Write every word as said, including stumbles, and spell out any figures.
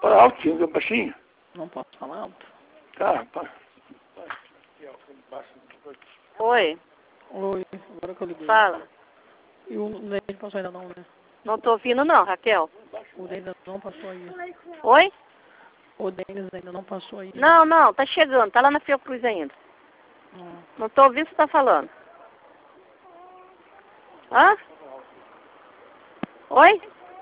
Fala altinho, baixinho. Não posso falar alto. Tá, pá. Oi. Oi, agora que eu liguei. Fala. E o Denis passou ainda não, né? Não tô ouvindo não, Raquel. O Denis ainda não passou aí. Oi? O Denis ainda não passou aí. Não, não, tá chegando, tá lá na Fiocruz ainda. Hum. Não tô ouvindo o que você tá falando. Hã? Oi?